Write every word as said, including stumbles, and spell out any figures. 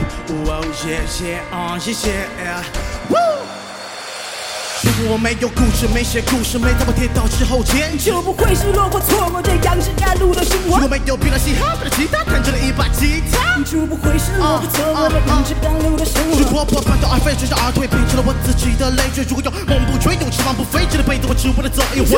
哦，谢谢，哦，谢谢。如果我没有故事，没写故事，没在我跌倒之后捡起， 就不会是落过错过这样子赶路的生活。 如果没有别人嘻哈，弹着吉他，弹着了一把吉他， 就不会是落过错过这样子赶路的生活。 是婆婆半途而废，追着而退，变成了我自己的累赘。如果有梦不追，有翅膀不飞，这辈子我只为了走一回。